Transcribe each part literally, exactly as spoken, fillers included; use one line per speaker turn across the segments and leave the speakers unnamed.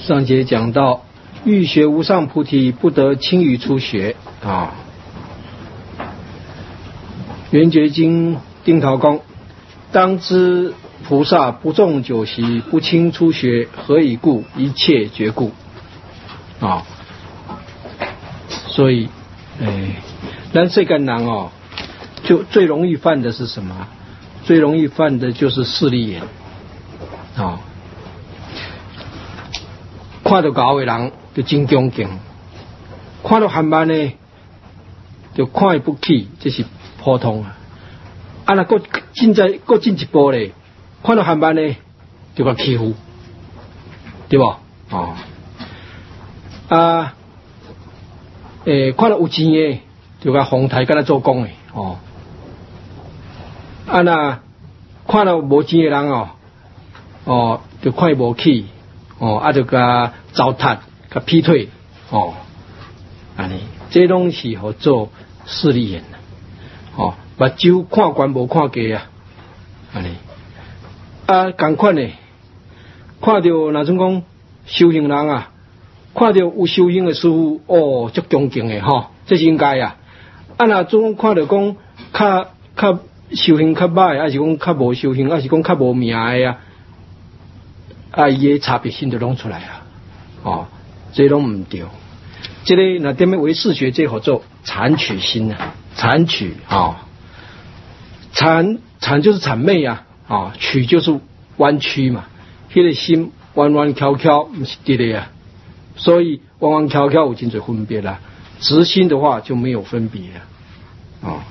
上节讲到，欲学无上菩提，不得轻于初学啊。圆觉经定陶公，当知菩萨不重久习，不轻初学，何以故？一切觉故啊。所以，哎，咱这个人哦，就最容易犯的是什么？最容易犯的就是势利眼啊。看到高的人就真恭敬，看到汉班呢就看伊不起，这是普通啊。啊，那个进在个进一步嘞，看到汉班呢就甲欺负，对不？哦，啊，诶，看到有钱的就甲哄抬，甲他做工的哦。啊，那看到无钱的人哦，哦，就看伊无起。哦，啊，就甲糟蹋、甲劈腿，哦，安尼，这拢是好做势利眼哦，目睭看悬无看低啊，安尼，啊，同款呢，看到那种讲修行人啊，看到有修行的师傅，哦，足恭敬的吼，这是应该啊。啊，那种看到讲较较修行较歹，还是讲较无修行，还是讲较无名的啊。啊，伊个差别性就拢出来了，哦，这拢唔对。这个那点样唯识学这好做谄取心啊，谄取啊，谄谄就是谄媚啊，啊，取就是弯曲嘛，迄、那个心弯弯翘翘，唔是对的啊。所以弯弯翘翘有真侪分别啦，直心的话就没有分别了，啊。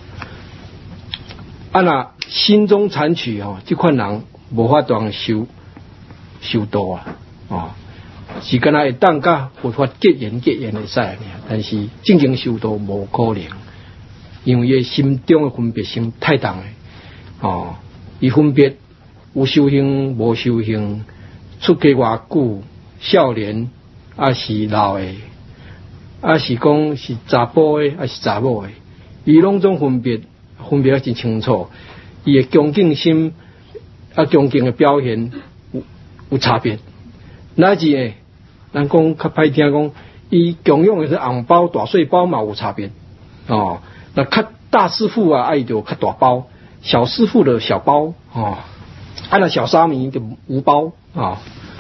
啊，那心中谄取哦，这款人无法当修。修道啊，哦，是敢若会当甲佛法结缘结缘会使尔，但是正经修道无可能，因为伊心中的分别心太重了，哦，伊分别有修行无修行，出家偌久，少年还是老的，还是讲是查甫的还是查某的，伊拢总分别分别得真清楚，伊的恭敬心啊，恭敬的表现。有差别，哪是呢？咱讲较歹听讲，伊供养的是红包、大碎包嘛有差别哦。那较大师傅啊，爱就较大包；小师傅的小包哦。啊，那小沙弥就无包啊。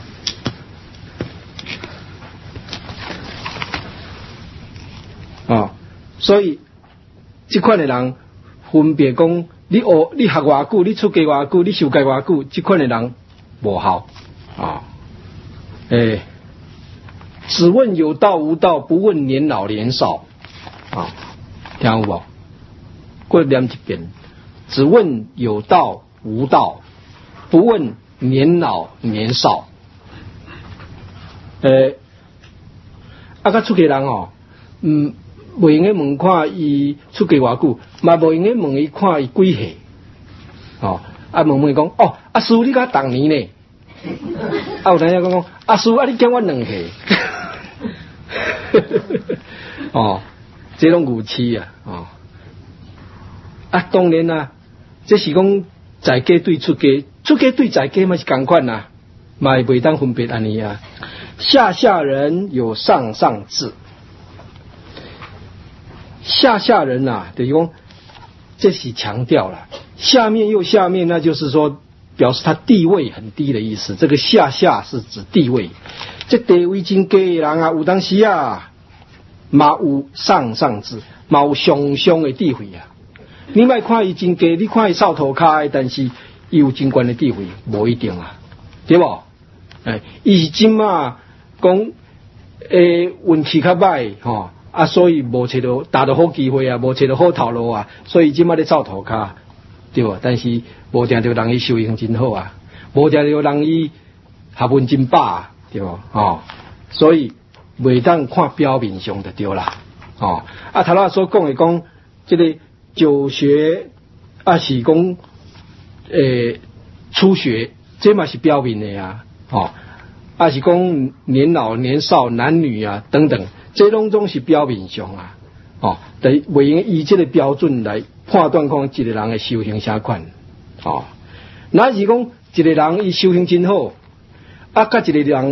啊，所以这款的人分别讲，你学你学偌久，你出家偌久，你修戒偌久，这款的人无效。啊，诶，只问有道无道，不问年老年少。啊，听有无？过念一遍，只问有道无道，不问年老年少。诶，啊，甲出家人哦，嗯，袂用个问看伊出家偌久，嘛袂用个问伊看伊几岁。哦，啊，问问讲，哦，啊，师父你甲当年呢？啊，有人讲讲，阿叔啊，你叫我两岁，哦，这种武器啊，哦，啊，当然啦、啊，这是讲在家对出家，出家对在家嘛是同款呐，嘛袂当分别安尼啊。下下人有上上智，下下人呐、啊，等于讲这是强调了，下面又下面，那就是说。表示他地位很低的意思，这个下下是指地位，这地位真低的人啊，有当时啊，嘛有上上智，嘛有上上的地位啊。你莫看伊真低，你看伊扫涂骹，但是伊有真悬的地位，无一定啊，对不？哎，伊是真嘛讲，诶，运气较歹吼，啊，所以无找到达到好机会啊，无找到好头路啊，所以即马咧扫涂骹。对吧？但是无定着人伊修行真好啊，无定着人伊学问真饱啊，对吧？哦，所以袂当看表面上就对啦。哦，啊，头仔所讲的讲，这个久学啊是讲诶初学，这嘛是表面的啊。哦，啊是讲年老年少男女啊等等，这拢总是表面上啊。哦，得袂用以这个标准来判断讲一个人的修行啥款。哦，那是讲一个人伊修行真好，啊，甲一个人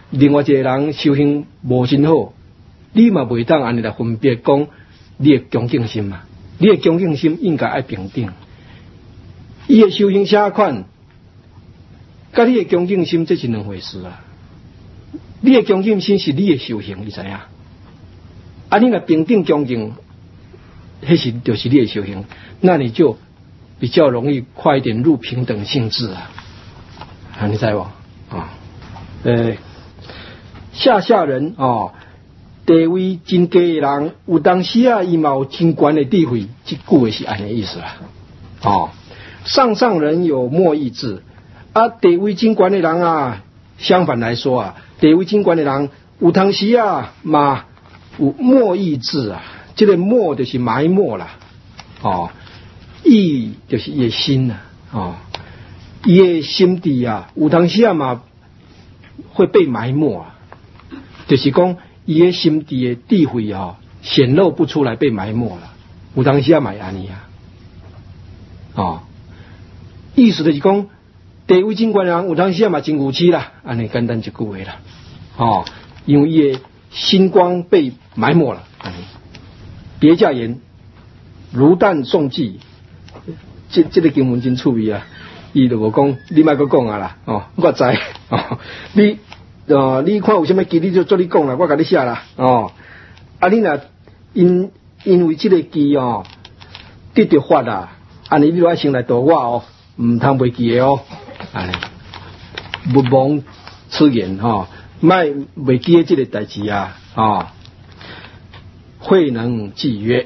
另外一个人修行无真好，你嘛袂当安尼来分别讲你的恭敬心嘛？你的恭敬心应该爱平等。伊的修行啥款，甲你的恭敬心这是两回事啊。你的恭敬心是你的修行，你知影？啊，你若平等恭敬，迄是就是你的修行，那你就比较容易快一点入平等性质啊。啊，你知无？啊，呃，下下人哦，地位真高的人，有当时啊，伊嘛有真悬的智慧，这句话是安尼意思啦。哦，上上人有莫意志，啊，地位真悬的人啊，相反来说啊，地位真悬的人，有当时啊嘛有莫意志啊，这个莫就是埋没啦，哦，意就是伊的心呐，哦。伊的心地啊，有当时啊嘛会被埋没啊，就是讲伊的心地的智慧啊显露不出来，被埋没了。有当时啊嘛安尼啊，哦，意思就是讲地位真悬人，有当时啊嘛真有气啦，安尼简单一句话啦，哦，因为伊的心光被埋没了，安尼。别驾言，如旦诵记，这这个经文真趣味啊。伊就无讲，你莫阁讲啊啦，哦，我知，哦，你，哦，你看有啥物记，你就做你讲啦，我甲你写啦，哦，啊，你若因因为这个记哦得到法啦，安尼你就爱先来度我哦，唔通袂记的哦，安尼，勿忘此言吼，莫袂记的这个代志啊，哦，慧能记曰，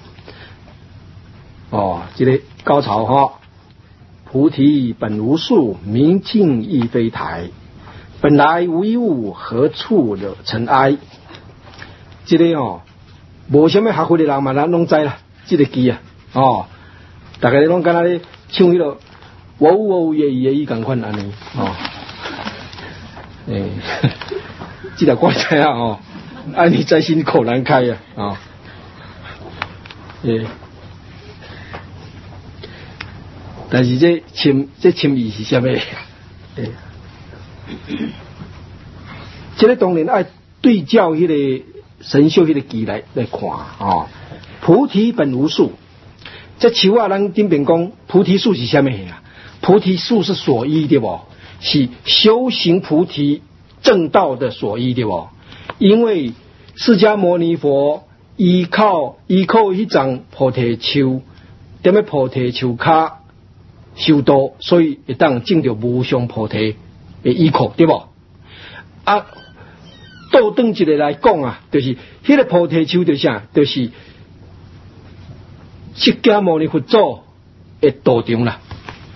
哦，这个高潮哈。菩提本无树，明镜亦非台。本来无一物，何处惹尘埃？这个哦，无什么学会的人嘛，咱拢知啦。这个句啊，哦，大家拢敢若咧唱迄落“我有我有耶耶伊”共款安尼哦。诶、欸，这条我知啊哦，安尼在心口难开啊哦。诶、欸。但是这深这深意是啥物？诶，这个当然爱对照迄个神秀迄个记来来看哦。菩提本无树，这树啊，咱顶边讲菩提树是啥物啊？菩提树是所依对不？是修行菩提正道的所依对不？因为释迦牟尼佛依靠依靠迄张菩提树，踮咧菩提树骹。修道，所以会当证到无上菩提的依靠，对不？啊，倒转一个来讲啊，就是迄个菩提树，就是啥？就是释迦牟尼佛祖的道场啦。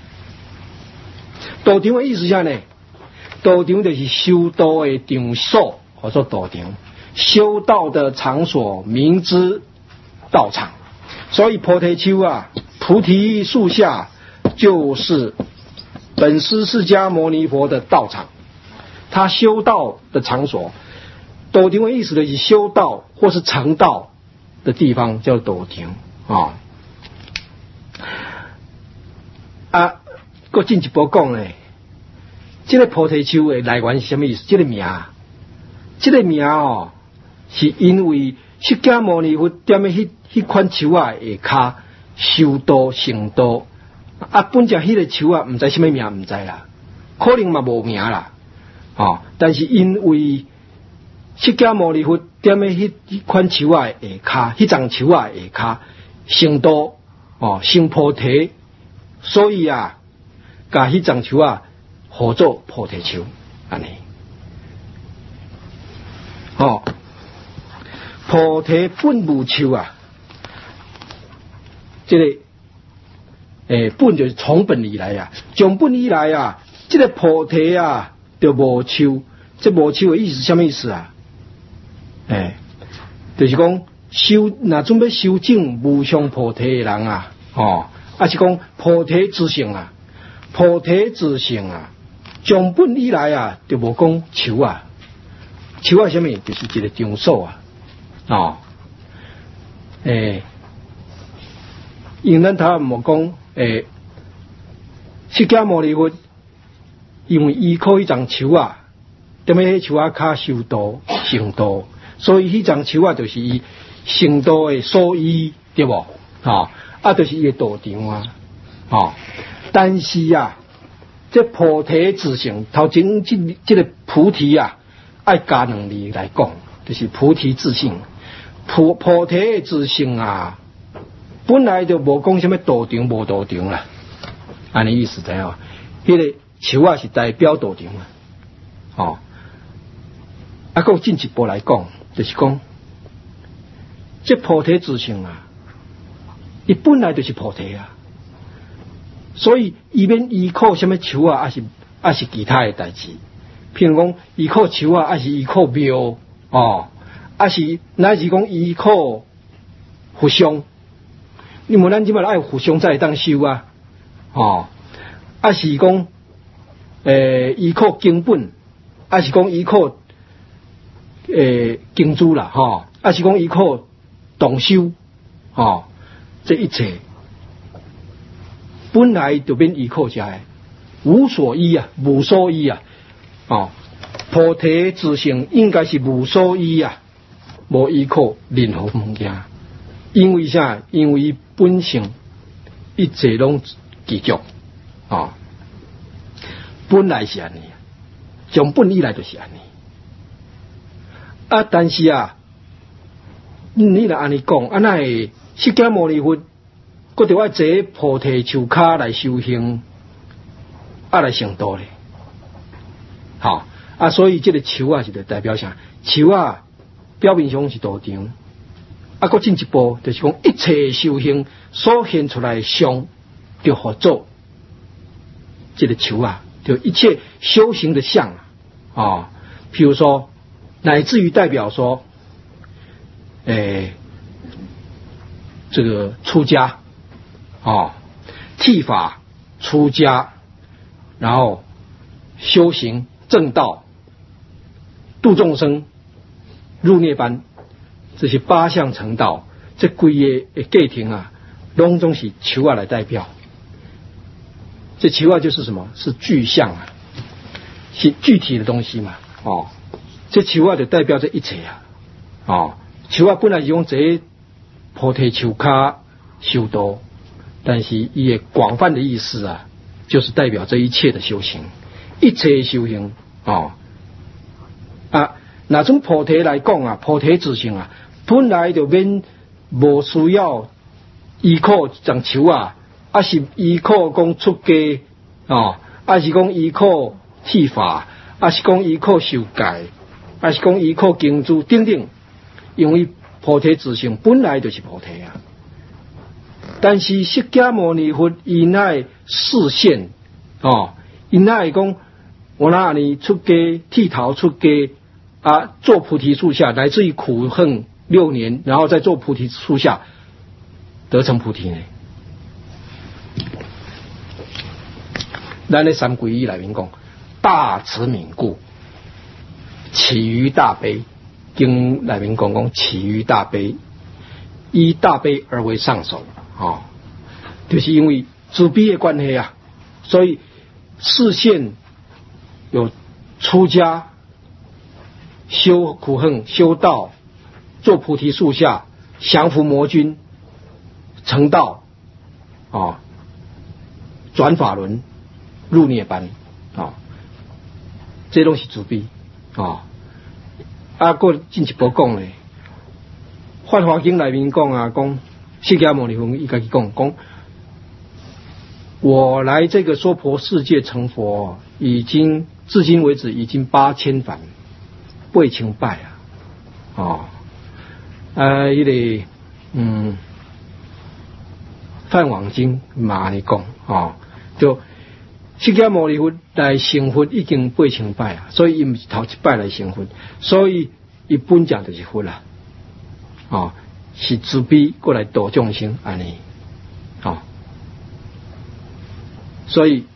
道场的意思啥呢？道场就是修道的场所，或者道场，修道的场所，名之道场。所以菩提树啊，菩提树下。就是本师释迦牟尼佛的道场，他修道的场所。道场的意思就是修道或是成道的地方，叫道场啊。啊，搁进一步讲呢，这个菩提树的来源是什么意思？这个名，这个名哦，是因为释迦牟尼佛踮咧迄迄款树啊下骹修道成道。啊，本只迄个树啊，唔知什么名，唔知啦，可能嘛无名啦，哦，但是因为释迦牟尼佛踮咧迄迄款树啊下骹，迄张树啊下骹成道哦，成菩提，所以啊，甲迄张树啊号做菩提树，安尼，哦，菩提本无树啊，这个。诶，本就是从本以来啊，从本以来啊，这个菩提啊，就无树。这无树的意思什么意思啊？诶，就是讲修，那准备修证无上菩提的人啊，哦，啊是讲菩提之性啊，菩提之性啊，从本以来啊，就无讲树啊，树啊什么？就是一个场所啊，哦，诶，因咱他无讲。诶，释迦牟尼佛因为依靠一张树啊， 踮咧迄树仔骹修道成道，所以迄张树仔就是伊成道诶所依，对无？吼，啊，就是伊诶道场啊，吼。但是啊，这菩提自性头前即即个菩提啊，爱加两字来讲，就是菩提自性。菩菩提诶自性啊，本来就无讲什么道场无道场啦，安尼意思知影？迄个树仔是代表道场啊，吼。啊，讲进一步来讲，就是讲，这菩提自性啊，伊本来就是菩提啊，所以伊免依靠什么树啊，还是还是其他的代志，譬如讲依靠树啊，还是依靠庙哦，还是乃是讲依靠互相。你无咱即摆爱互相才会当修啊，哦，还是讲诶依靠经本，还是讲依靠。诶，经珠啦，吼，还是讲依靠动修，吼，这一切本来就免依靠遮个，无所依啊，无所依啊，哦，菩提自性应该是无所依啊，无依靠任何物件，因为啥？因为本性一切拢具足，哦，本来是安尼，从本以来就是安尼。啊，但是啊，你若安尼讲，啊，那会释迦牟尼佛，佫着爱坐菩提树骹来修行，啊来成道咧。好啊，所以这个树啊是就代表啥？树啊表面上是道场，啊，佫进一步就是讲一切修行所现出来的相，就合作这个树啊，就一切修行的相啊，哦，譬如说。乃至于代表说，诶，这个出家，哦，剃发出家，然后修行正道，度众生入涅槃，这些八相成道，这规个过程啊，拢总是树仔来代表。这树仔就是什么？是具象啊，是具体的东西嘛，哦。这树仔就代表这一切啊，哦，树仔本来是用这菩提树骹修道，但是伊的广泛的意思啊，就是代表这一切的修行，一切修行哦啊，那从菩提来讲啊，菩提自性啊，本来就免无需要依靠种树啊，啊是依靠讲出家哦，啊是讲依靠剃发，啊是讲依靠受戒。还是讲依靠经珠等等，因为菩提自性本来就是菩提啊。但是释迦牟尼佛伊乃示现哦，伊乃讲我那里出家剃头出家啊，做菩提树下，乃至于苦恨六年，然后再做菩提树下得成菩提呢。咱咧三皈依内面讲大慈悯故。起于大悲，经内面讲讲起于大悲，以大悲而为上首，哦，就是因为慈悲的关系啊，所以示现有出家、修苦恨、修道、做菩提树下、降伏魔君、成道，啊，转法轮、入涅槃，啊，这东西慈悲。哦，啊，过进一步讲咧，《法华经》内面讲啊，讲释迦牟尼佛伊家己讲，讲我来这个娑婆世界成佛，已经至今为止已经八千番，八千拜啊，哦，啊，迄个嗯，《梵网经》嘛安尼讲，哦，就。释迦牟尼佛来成佛已经八千拜啊，所以伊毋是头一拜来成佛，所以伊本讲就是佛啦，哦，是慈悲过来度众生安尼，哦，所以，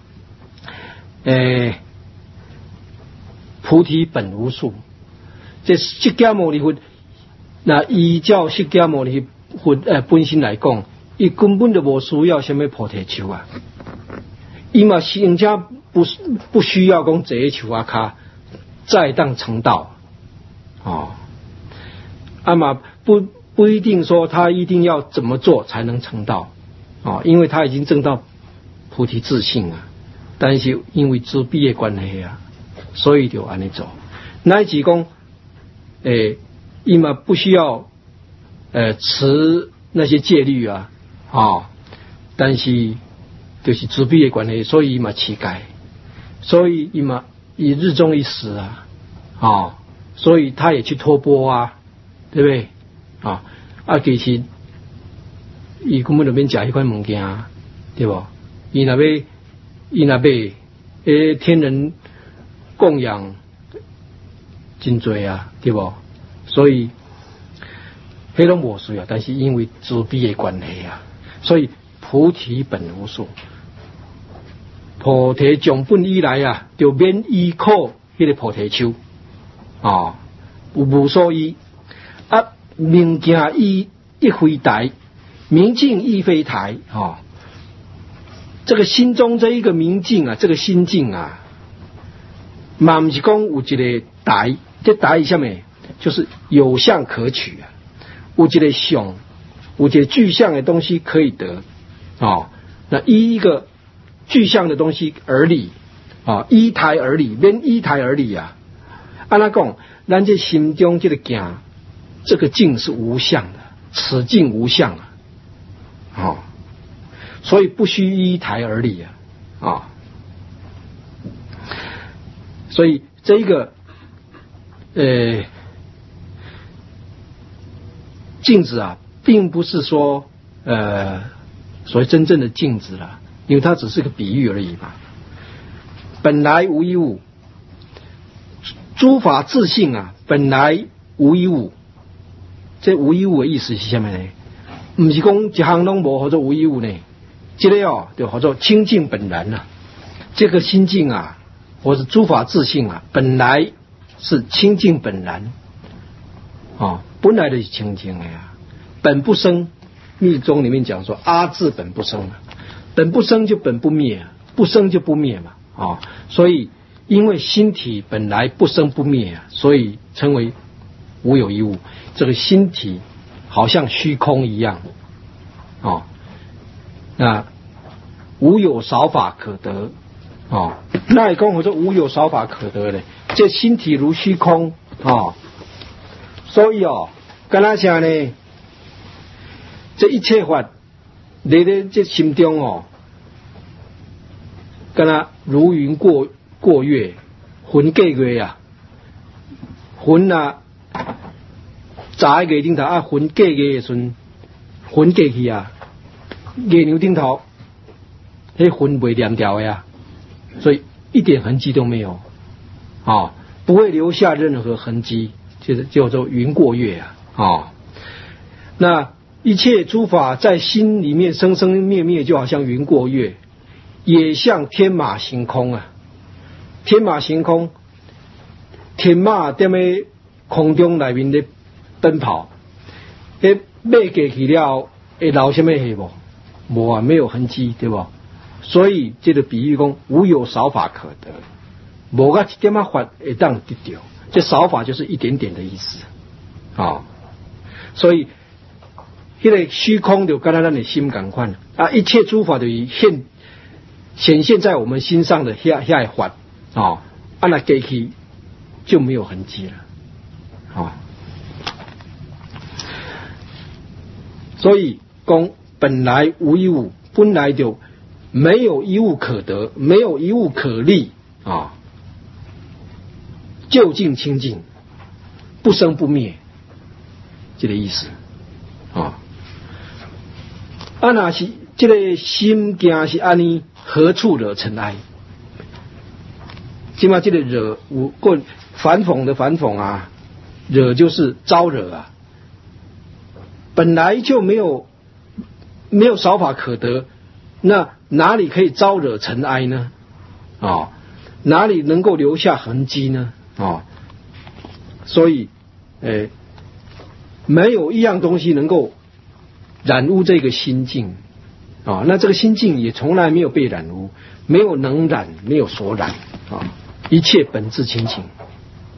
诶、欸，菩提本无树，这释迦牟尼佛，那依照释迦牟尼佛诶本身来讲，伊根本就无需要什么菩提树啊。伊嘛是人家不不需要讲坐树啊卡再当成道。哦，阿玛不不一定说他一定要怎么做才能成道，哦，因为他已经证到菩提自性啊，但是因为自闭的关系啊，所以就安尼走。乃至讲，诶，伊嘛不需要，呃，持那些戒律啊，哦，但是就是自闭的关系，所以伊嘛乞丐，所以伊嘛以日中一时啊，哦。所以他也去托钵啊，对不对？啊啊，其实伊根本就免食迄款物件，对不？伊那边伊那边诶，天人供养真多啊，对不？所以迄拢无需要，但是因为自闭的关系啊，所以菩提本无树，菩提从本以来啊，就免依靠迄个菩提树。哦，有无所依啊，明镜亦亦非台，明镜亦非台。哦，这个心中这一个明镜啊，这个心境啊，嘛不是讲有一个台，这台是什么？就是有相可取啊，有一个相，有一个具象的东西可以得。哦，那依一个具象的东西而立，啊、哦，依台而立，免依台而立啊。按他讲，咱这心中这个镜，这个镜是无相的，此镜无相啊，哦，所以不须依台而立啊，啊、哦，所以这一个呃镜子啊，并不是说呃所谓真正的镜子了，因为它只是个比喻而已嘛。本来无一物。诸法自性啊，本来无一物。这无一物的意思是什么呢？不是讲一项拢无或者无一物呢？这个哦，就叫做清净本然啊。这个心境啊，或是诸法自性啊，本来是清净本然。哦，本来就是清净的呀，本不生。密宗里面讲说，阿字本不生啊，本不生就本不灭，不生就不灭嘛。哦，所以。因为心体本来不生不灭啊，所以称为无有一物。这个心体好像虚空一样，哦，那无有少法可得，哦，那也跟我说无有少法可得的，这心体如虚空，哦，所以哦，跟他讲呢，这一切法，你的这心中哦，跟他如云过。过月，云过月啊，云啊，早一个顶头啊，云过月的时阵，云过去啊，月亮顶头，迄云袂连掉的呀，所以一点痕迹都没有，啊、哦，不会留下任何痕迹，就是叫做云过月啊，啊、哦，那一切诸法在心里面生生灭灭，就好像云过月，也像天马行空啊。天马行空，天马在咩空中内面咧奔跑，诶，马过去了会留什么去无？无啊，没有痕迹，对不？所以这个比喻讲，无有少法可得，无个一点仔法会当得到。这少法就是一点点的意思，啊、哦，所以迄个虚空就跟咱咱的心同款啊，一切诸法就现显现在我们心上的遐遐个法。哦，按那过去就没有痕迹了，哦，所以讲本来无一物，本来就没有一物可得，没有一物可立啊、哦，究竟清净，不生不灭，这个意思啊。啊，那是这个心境是安尼，何处惹尘埃？起码这个惹无过反讽的反讽啊，惹就是招惹啊，本来就没有没有少法可得，那哪里可以招惹尘埃呢？啊、哦，哪里能够留下痕迹呢？啊、哦，所以，呃，没有一样东西能够染污这个心境啊、哦，那这个心境也从来没有被染污，没有能染，没有所染啊。哦，一切本自清净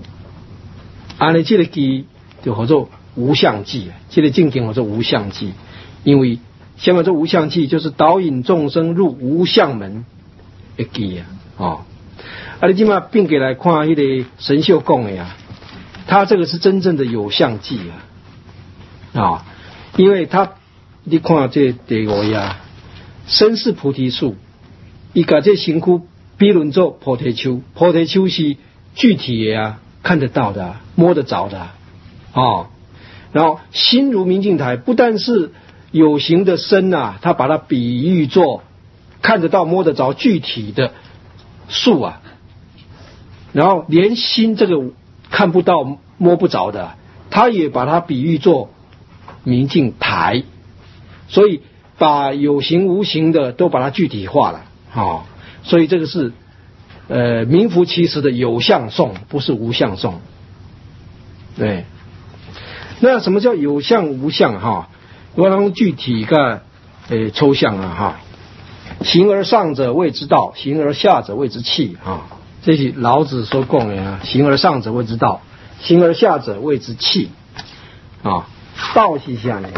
安尼这个记就叫做无相记，这个境界叫做无相记，因为下面这无相记就是导引众生入无相门的记啊，哦，啊你今嘛并给来看那个神秀讲的啊，他这个是真正的有相记啊，啊、哦，因为他你看这第五页啊，身是菩提树，伊把这身躯比论做菩提树，菩提树是具体的啊，看得到的、啊，摸得着的、啊，哦，然后心如明镜台，不但是有形的身啊，他把它比喻作看得到、摸得着、具体的树啊，然后连心这个看不到、摸不着的，他也把它比喻作明镜台，所以把有形无形的都把它具体化了，哦，所以这个是呃名副其实的有相颂，不是无相颂。对，那什么叫有相无相哈？我讲具体个呃抽象啊哈。形而上者谓之道，形而下者谓之器啊。这是老子所讲的啊。形而上者谓之道，形而下者谓之器啊。道是啥呢？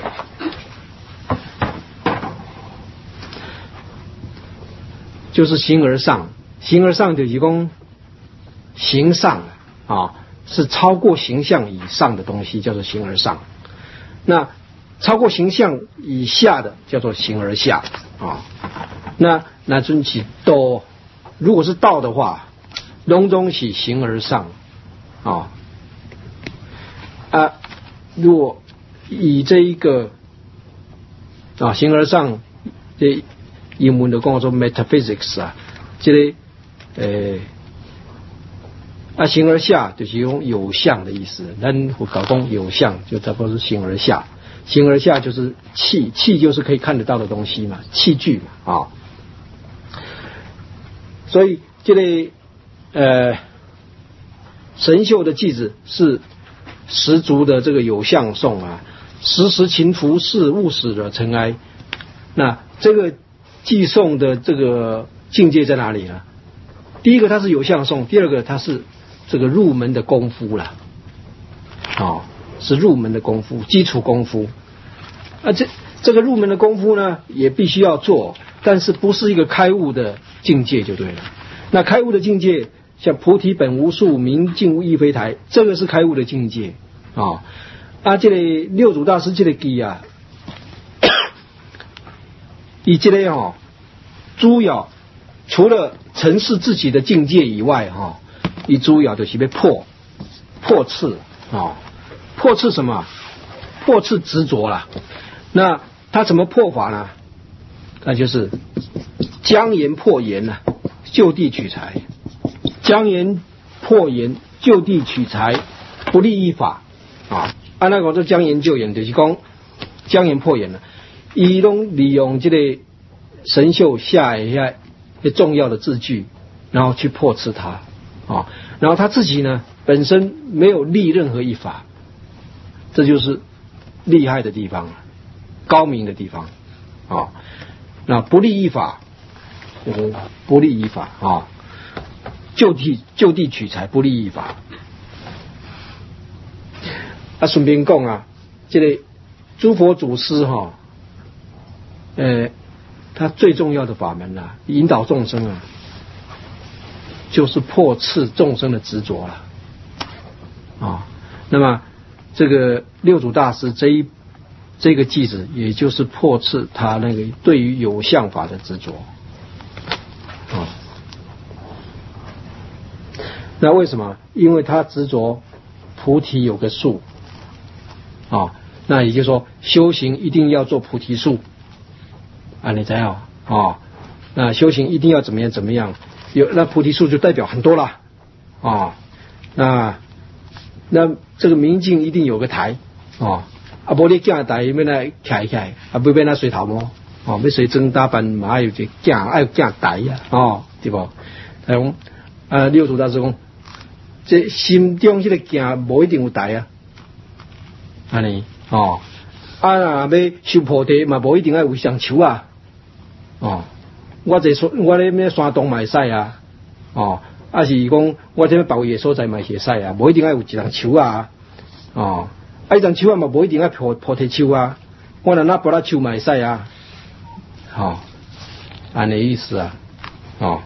就是形而上，形而上就是讲形上啊，是超过形象以上的东西，叫做形而上。那超过形象以下的叫做形而下啊。那那尊起道，如果是道的话，隆中起形而上啊啊，如果以这一个啊形而上，这英文的讲做 metaphysics 啊，这个呃啊形而下就是用有相的意思，咱我搞讲有相就差不多是形而下，形而下就是器，器就是可以看得到的东西嘛，器具嘛啊。所以这类呃神秀的句子是十足的这个有相颂啊，时时勤拂拭，勿使惹尘埃。那这个寄颂的这个境界在哪里呢？第一个它是有相颂，第二个它是这个入门的功夫了，哦，是入门的功夫，基础功夫。啊，这这个入门的功夫呢，也必须要做，但是不是一个开悟的境界就对了。那开悟的境界，像菩提本无树，明镜亦非台，这个是开悟的境界啊、哦。啊，这个六祖大师这个记啊，以这个哦，主要除了陈示自己的境界以外哈，以主要就是被破破斥啊、哦，破斥什么？破斥执着啦。那他怎么破法呢？那就是将言破言呐、啊，就地取材。将言破言，就地取材，不立一法啊。按那个做将言就言，就是讲将言破言了。伊拢利用这个神秀下一下重要的字句，然后去破斥它啊。然后他自己呢，本身没有立任何一法，这就是厉害的地方，高明的地方啊。那不立一法，就是不立一法啊。就地就地取材，不立一法。啊，顺便讲啊，这个诸佛祖师哈，呃，他最重要的法门啊，引导众生啊，就是破斥众生的执着了啊。那么这个六祖大师这一这个句子，也就是破斥他那个对于有相法的执着啊。那为什么？因为他执着菩提有个树啊，那也就是说修行一定要做菩提树啊，你知道啊？那修行一定要怎么样怎么样？有那菩提树就代表很多了啊。那那这个明镜一定有个台啊，啊，不你架台要来开开，啊，不要那水头毛啊，要水蒸打扮嘛，有这架爱架台呀，哦，对不？讲啊，六祖大师讲。这心中这个镜无一定有台啊，安尼哦，啊若要修菩提嘛，无一定要有双手啊，哦，我这我咧咩山洞嘛会使啊，哦， 啊是讲我这边别位的所在嘛会使啊，无一定要有一丛树啊，哦，啊一丛树啊嘛无一定要菩菩提树啊，我若那拔拉树嘛会使啊，哦，安尼意思啊，哦，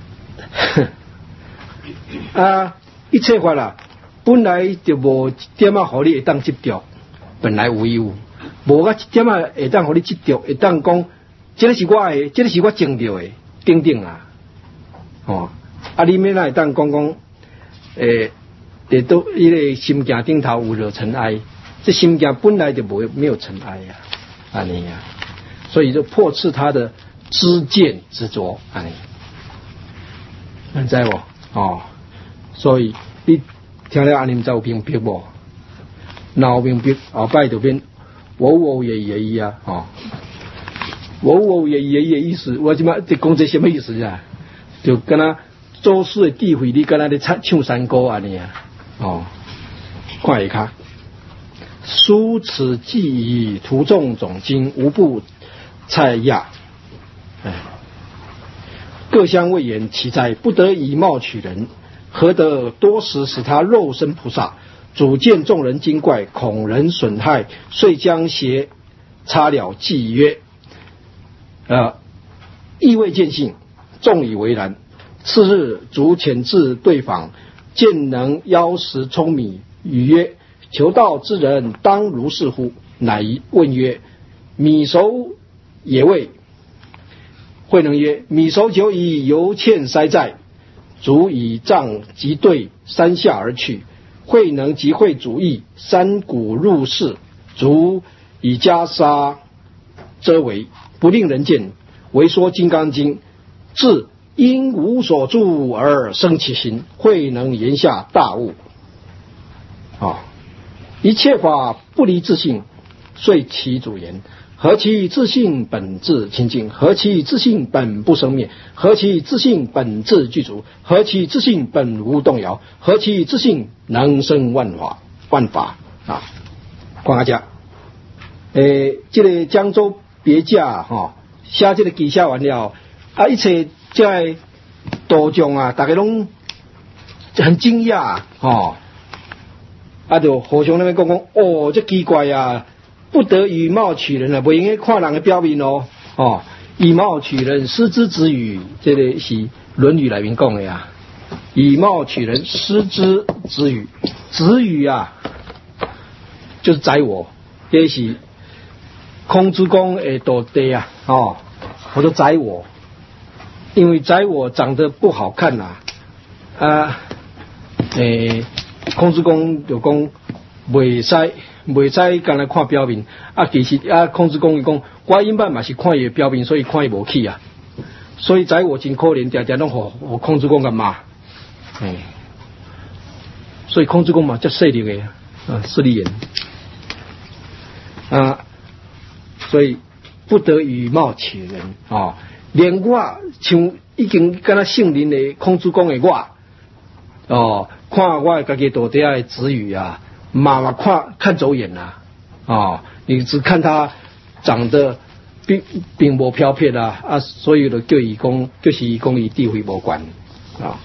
啊一切法啦，本来就无一点啊，互你会当执着，本来无一物，无个一点啊会当互你执着，会当讲，这个是我的，这个是我种着的，等等啊，哦。啊！你免来当讲讲，诶、欸，伫都伊个心境顶头有热尘埃，这心境本来就无没有尘埃呀，安尼呀，所以就破斥他的知见执着，安尼，明知无？哦，所以你听了安尼，知有明白无？若有明白，后摆就变我我也也伊啊，哦，我我也也也意思，我即马这讲这什么意思啊？就跟他。周氏的地位，你跟他的唱唱山歌啊你啊，哦，看一看，书此记以图众总经，无不蔡亚，哎，各相未言其哉，不得以貌取人，何得多时使他肉身菩萨，主见众人精怪，恐人损害，遂将邪插了记曰，呃，意未见性，众以为然。次日，逐遣至对访，见能邀食舂米，语曰：“求道之人，当如是乎？”乃问曰：“米熟也未？”慧能曰：“米熟久矣，犹欠塞在。”卒以杖即对山下而去。慧能即会主意，山谷入室，卒以袈裟遮围，不令人见。唯说《金刚经》，至因无所住而生其心，慧能言下大悟。啊，一切法不离自性，遂其主言：何其自性本自清净？何其自性本不生灭？何其自性本自具足？何其自性本无动摇？何其自性能生万法？万法啊！看下家，诶，这个江州别驾哈，写这个记写完了啊，一切。在道中啊，大家拢很惊讶哦，啊，就互相那边讲讲，哦，这奇怪啊，不得以貌取人啊，不应该看人的表面哦，哦，以貌取人，失之子语，这个是《论语》里面讲的呀，以貌取人，失之子语，子语啊，就是宰我，这是孔子讲的道德啊，哦，或者宰我。因为宰我长得不好看呐、啊，啊，诶，孔子公就讲袂使袂使干来看表面，啊，其实啊，孔子公伊讲，我因摆嘛是看伊表面，所以看伊无起啊，所以宰我真可怜，常常拢互互孔子公个骂，诶，所以孔子公嘛叫势利的啊，势利眼啊，所以不得以貌取人啊。连我像已经跟他姓林的孔子讲的我，哦，看我家己道底下的子语啊，妈妈看看走眼啦、啊，哦，你只看他长得并并无飘撇啊，啊，所以就叫伊讲，就是伊讲伊地位无关啊，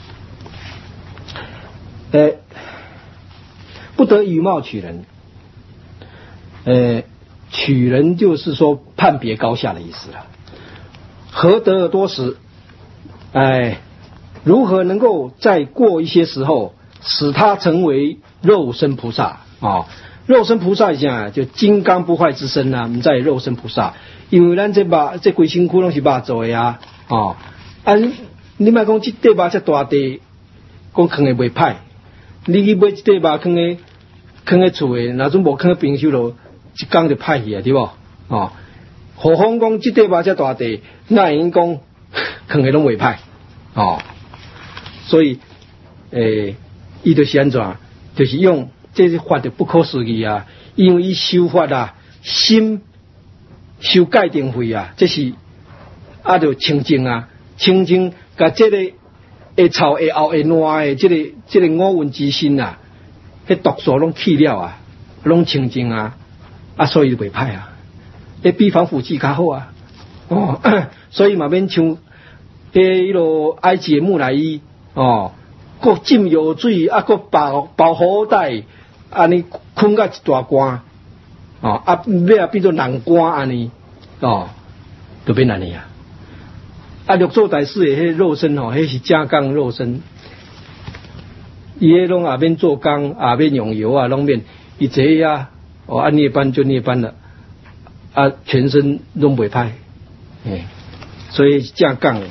诶，不得以貌取人，诶，取人就是说判别高下的意思了。何得多时？哎，如何能够再过一些时候，使他成为肉身菩萨啊、哦？肉身菩萨讲就金刚不坏之身啊，唔在肉身菩萨，因为咱这把这规身躯拢是肉做的啊，哦，啊，你莫讲这块肉这大地，讲坑的袂歹，你去买这块肉坑的坑的厝的，那种无坑的冰箱咯，一缸就歹去啊，对不？哦。何况讲这块肉这大地，那因讲坑的拢袂歹，哦，所以诶，伊就是安怎，就是用这些法就不可思议啊，因为伊修法啊，心修戒定慧啊，这是啊就清净啊，清净甲这个会臭会漚会烂的这个这个五蕴之心啊，迄毒素拢去了啊，拢清净啊，啊所以就袂歹啊。诶，比防腐剂较好啊，哦，所以嘛免像迄迄落埃及的木乃伊哦， 搁浸药水，啊，搁包包好带，安尼困甲一大罐，哦，啊，尾啊变做人干安尼，哦，就变安尼啊。啊，六祖大师的迄肉身吼，迄是正港肉身，伊迄拢也免做工，也免用油啊，拢免，伊坐啊，哦，按涅槃就涅槃了，啊，全身拢袂歹，哎，所以正港，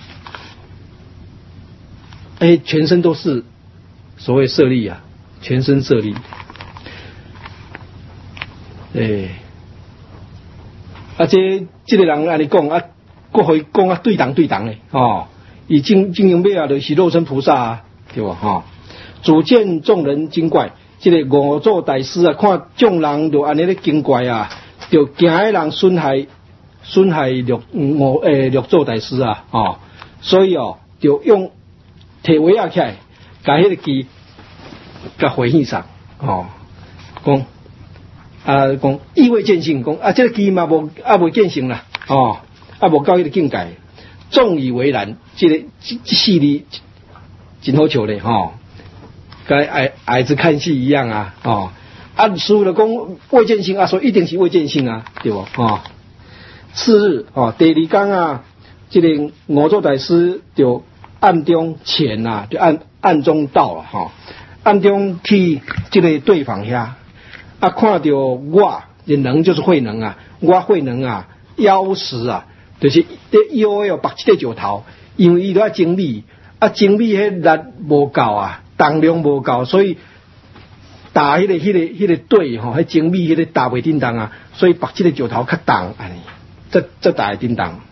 哎，全身都是所谓舍利啊，全身舍利，哎，啊，这这个人安尼讲啊。过回讲啊，对当对当嘞，哦，以经经营尾啊，就是肉身菩萨啊，对吧？哈、哦，主见众人精怪，这个五祖大师啊，看众人就安尼咧精怪啊，就惊迄人损害损害六五诶六祖大师啊，哦，所以哦，就用摕围啊起来，甲迄个旗甲回应上，哦，讲啊讲意味见性，讲啊这个旗嘛无啊未见性啦，哦。啊，无到迄个境界，众以为然。这个这这戏里真好笑嘞，吼，跟矮矮子看戏一样啊，哦，啊，师父就讲未见性啊，所以一定是未见性啊，对不？哦，次日哦，第二天啊，这个五祖大师就暗中潜啊，就暗暗中到了哈、哦，暗中去这个对方遐，啊，看到我的能就是慧能啊，我慧能啊，夭时啊。就是伫腰要绑一个石头，因为伊都要精米，啊精米迄力无够啊，重量无够，所以打迄、那个迄、那个迄、那个对吼，迄精米迄个打袂叮当啊，所以绑一个石头较重安尼，这这打会叮当。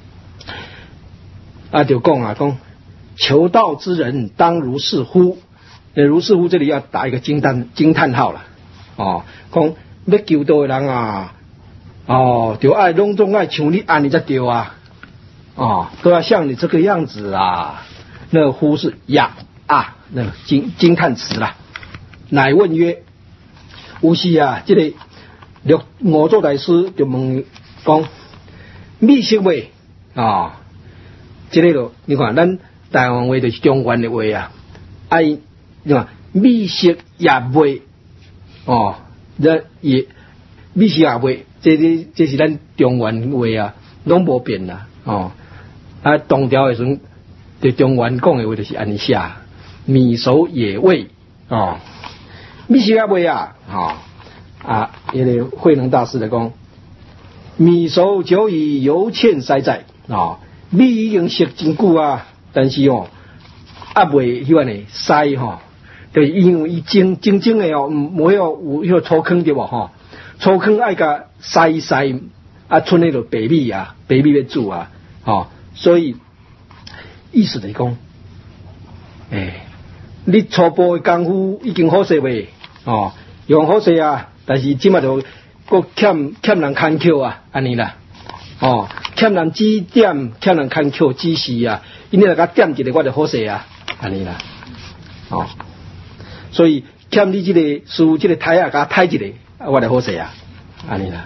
啊，就讲啊讲，求道之人当如是乎？呃，如是乎这里要打一个惊叹惊叹号了，哦，讲要求道的人啊。哦，就爱拢总爱像你安尼才对啊！哦，都要像你这个样子啊！那呼是呀啊，那惊惊叹词啦。乃问曰：有时啊，这个六五祖大师就问讲：密识话啊，这个咯，你看咱台湾话就是中原的话啊，爱你看密识也袂哦，这也密识也袂。这这这是咱中原话啊，拢无变啦，哦，啊，唐朝的时阵，对中原讲的话就是安尼写，米熟野味，哦，米食啊味啊，哦，啊，因为慧能大师来讲，米熟久已犹欠塞在，哦，米已经熟真久啊，但是哦，啊未迄款的塞吼，就是因为伊蒸蒸蒸的哦，无有有迄个粗坑对无吼。粗坑爱甲筛筛啊，剩迄个白米啊，白米要煮啊，哦，所以意思来讲，诶、欸，你初步的功夫已经好势未？哦，用好势啊，但是即马就佫欠欠人牵口啊，安尼啦，哦，欠人指点，欠人牵口指示啊，因为来甲点一个我就好势啊，安尼啦，哦，所以欠你即、這个输即个台啊，甲抬一个。我来好势啊，安尼啦，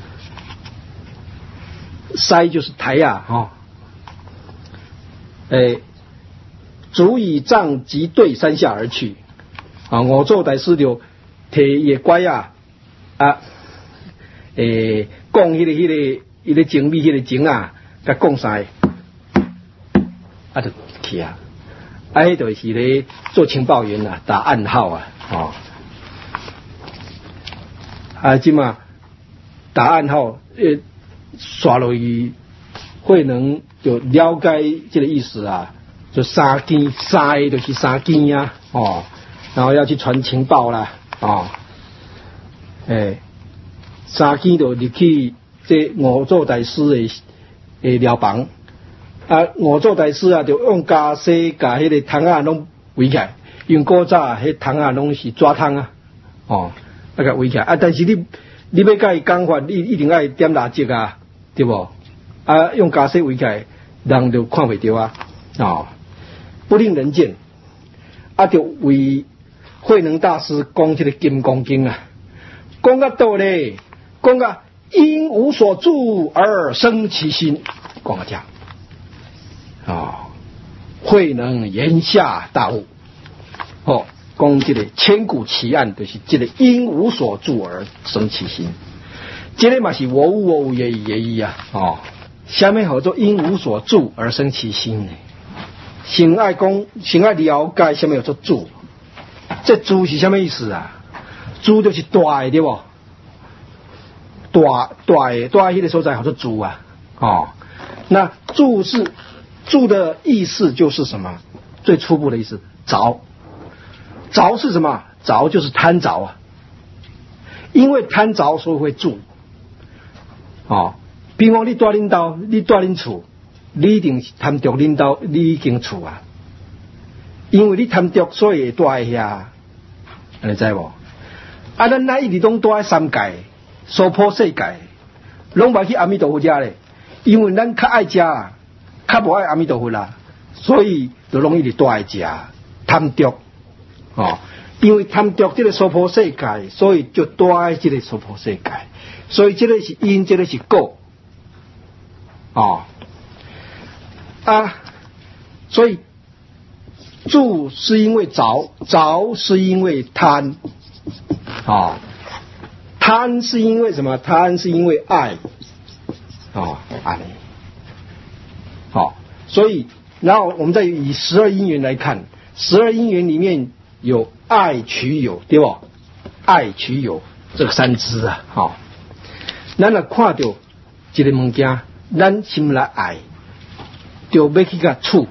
塞就是台啊，哈、哦，诶，足以杖即对山下而去，啊，五祖大师就摕伊个拐啊，啊，诶，讲迄、那个迄、那个迄个精米迄个精啊，甲讲啥？啊，就去啊，啊，迄就是咧做情报员啊，打暗号啊，哦。啊，即嘛打暗号，呃，刷落去，慧能就了解这个意思啊，就三更三个就是三更啊，哦，然后要去传情报啦，哦，诶，三更就入去这五祖大师的诶寮房，啊，五祖大师啊，就用家私甲迄个桶啊拢围起来，因为古早迄桶啊拢是纸桶啊，哦。那个围起来啊！但是你你要甲伊讲法，你一定要点蜡烛啊，对不？啊，用家私围起来，人就看袂到啊！哦，不令人见，啊，就为慧能大师讲这个《金刚经》啊，讲到倒咧，讲到因无所住而生其心，讲到这，哦，慧能言下大悟， 哦，讲这个千古奇案，就是这个因无所住而生其心。这个嘛是我有我有的意义啊。哦，下面叫做因无所住而生其心呢。先爱讲，先爱了解什么叫做住。这住是什么意思啊？住就是大的对不？大大的大的那个所在叫做住啊。哦，那住是住的意思就是什么？最初步的意思，着。着是什么？着就是贪着啊。因为贪着，所以会住。哦，比如讲你住恁兜，你住恁厝，你一定是贪着恁兜，你已经厝啊。因为你贪着，所以会住在遐，你知无？啊，咱哪一直拢住在三界、娑婆世界，拢袂去阿弥陀佛家咧。因为咱较爱食，较无爱阿弥陀佛啦，所以就容易直住在食贪着。哦，因为贪着这个娑婆世界，所以就住在这个娑婆世界。所以这个是因，这个是果。哦，啊，所以住是因为着，着是因为贪。哦，贪是因为什么？贪是因为爱。哦，爱。好，所以然后我们再以十二因缘来看，十二因缘里面有爱取有，对不？爱取有这个三支啊。好，咱若看到一个物件，咱心来爱，就要去甲处，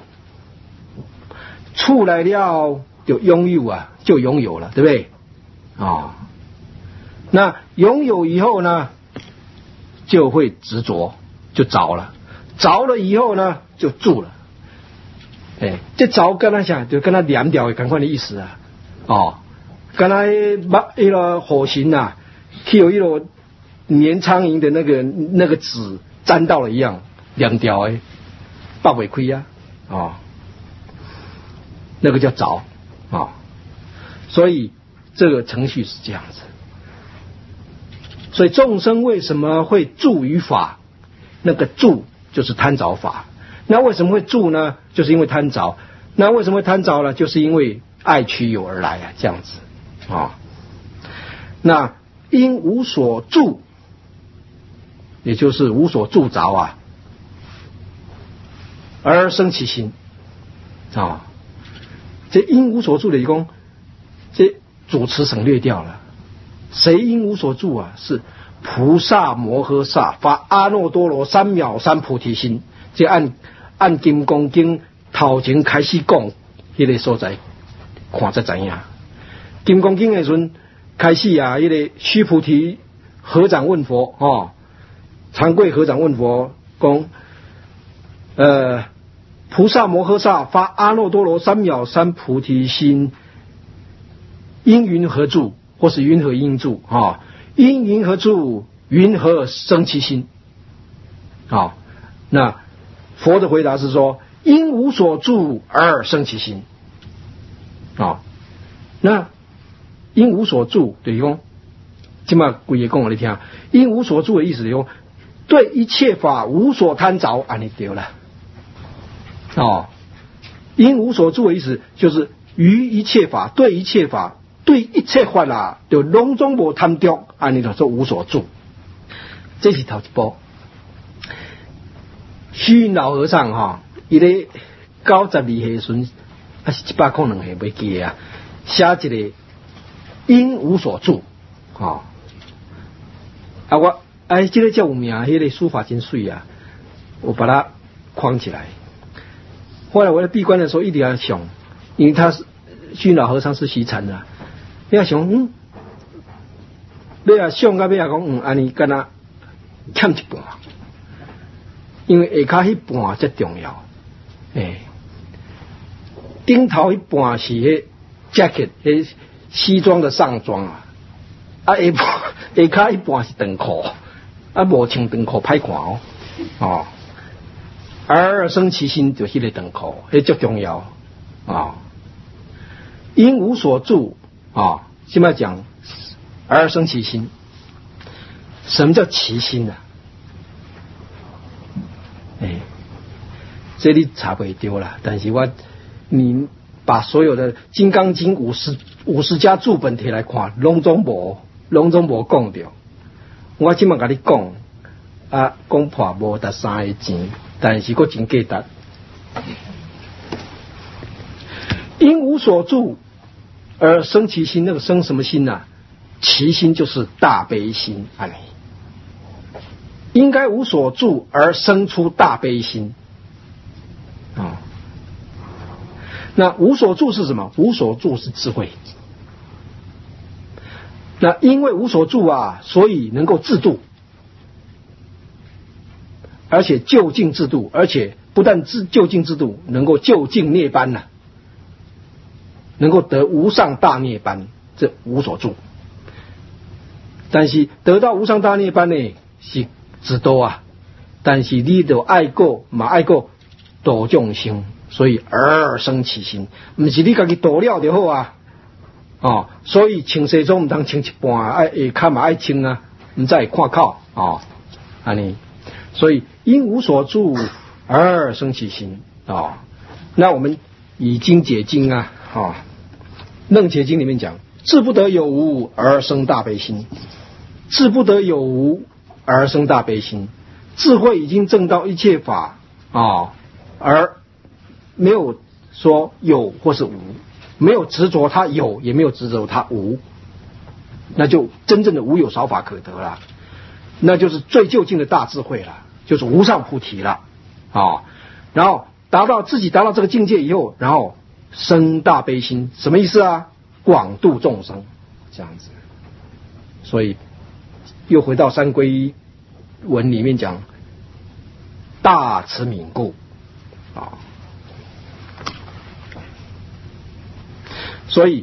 处来了就拥有啊，就拥有了，对不对？哦，那拥有以后呢，就会执着，就着了，着了以后呢，就住了。哎，这着跟他想，就跟他两条赶快的意思啊。哦，跟他把一个火星啊，去有一个粘苍蝇的那个那个纸沾到了一样，两条哎，爆尾亏啊。哦，那个叫着啊。哦，所以这个程序是这样子。所以众生为什么会住于法？那个住就是贪着法。那为什么会住呢？就是因为贪着。那为什么会贪着呢？就是因为爱取有而来啊，这样子啊。哦，那因无所住，也就是无所住着啊，而生其心啊。哦，这因无所住的一共，这主词省略掉了。谁因无所住啊？是菩萨摩诃萨发阿耨多罗三藐三菩提心。这按按金刚经头前开始讲迄个所在，看才知影。金刚经的时阵开始啊，迄个须菩提合掌问佛哦，长贵合掌问佛讲，呃，菩萨摩诃萨发阿耨多罗三藐三菩提心，因云何住？或是云何因住啊？因云何住？云何生其心？啊，那佛的回答是说，因无所住而生其心。啊，那因无所住就是说，今嘛规个讲我你听，因无所住的意思就是说，对一切法无所贪着，安尼对了。哦，因无所住的意思就是于一切法，对一切法。对一切法啦，就拢总无贪着，安尼就说无所住。这是头一步。虚云老和尚哈，伊咧九十二岁时，还是一百可能系袂记啊，写一个因无所住啊。啊，我哎，这个叫有名，迄个书法真水啊，我把它框起来。后来我在闭关的时候一定要想，因为他是虚云老和尚是虚禅的。你要想，嗯，你要想到要讲，嗯，安尼敢若欠一半，因为下骹迄半最重要。诶，顶头迄半是迄 jacket， 迄西装的上装啊，啊下半下骹迄半是长裤，啊无穿长裤歹看哦，哦，而生其心就迄个长裤，迄最重要啊。哦，因无所住。啊，现在讲而生其心。什么叫其心呢？哎，这里查不丢了，但是我你把所有的《金刚经》五十五十家注本摕来看，拢总无，拢总无讲到。我即马甲你讲，啊，讲破无达三个钱，但是佫真价值。因无所住而生其心，那个生什么心啊？其心就是大悲心啊！应该无所住而生出大悲心啊、哦。那无所住是什么？无所住是智慧。那因为无所住啊，所以能够自度，而且就近自度，而且不但自就近自度，能够就近涅槃呐、啊，能够得无上大涅槃，这无所住。但是得到无上大涅槃呢，是自度啊，但是你都爱过嘛爱过度众生，所以而生其心，不是你自己度了就好啊。哦，所以穿西装唔通穿一半，爱下骹嘛爱穿啊，唔再看靠哦，安尼。所以因无所住而生其心哦。那我们以经解经啊，哦，楞解经里面讲，智不得有无而生大悲心，智不得有无而生大悲心，智慧已经证到一切法啊、哦，而没有说有或是无。没有执着它有，也没有执着它无，那就真正的无有少法可得了，那就是最究竟的大智慧了，就是无上菩提了啊、哦。然后达到自己达到这个境界以后，然后生大悲心，什么意思啊？广度众生，这样子。所以又回到三皈依文里面讲，大慈悯故啊。哦，所以，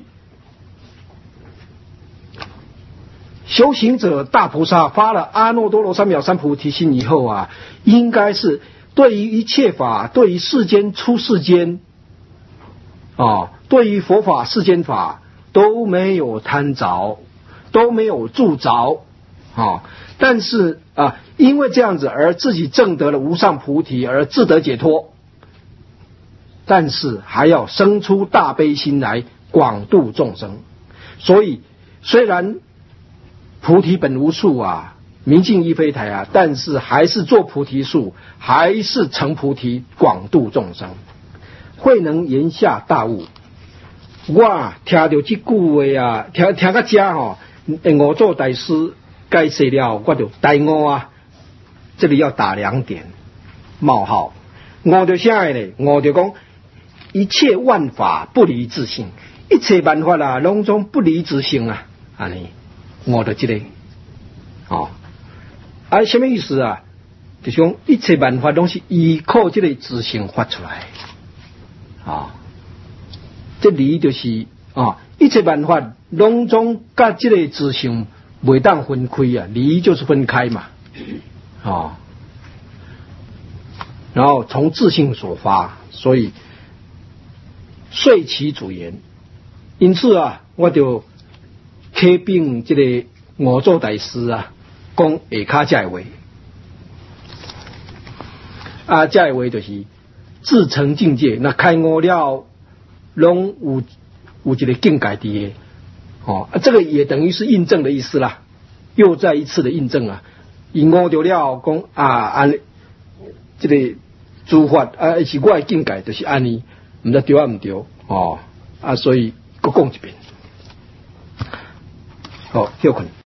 修行者大菩萨发了阿耨多罗三藐三菩提心以后啊，应该是对于一切法，对于世间出世间啊，对于佛法世间法都没有贪着，都没有住着啊。但是啊，因为这样子而自己证得了无上菩提，而自得解脱。但是还要生出大悲心来。广度众生，所以虽然菩提本无树啊，明镜亦非台啊，但是还是做菩提树，还是成菩提，广度众生，慧能言下大悟。我听到这句话啊，听听到这吼，五祖大师解释了，我就大悟啊。这里要打两点冒号，悟到啥呢？悟到讲一切万法不离自性。一切万法啊，拢总不离自性啊，安尼，我的这个，哦，啊，什么意思啊？就是讲一切万法拢是依靠这个自性发出来，啊、哦，这离就是啊、哦，一切万法拢总甲这个自性袂当分开啊，离就是分开嘛，啊、哦，然后从自性所发，所以遂其主言。因此啊，我就启禀这个五祖大师啊，讲下骹这个话啊，这个话就是自成境界，那开悟了，拢有有一个境界的哦、啊，这个也等于是印证的意思啦，又再一次的印证啊，因悟到了，讲啊，安这个诸法啊，是我的境界，就是安尼，唔知对啊唔对哦啊，所以。我讲一遍，好，休困。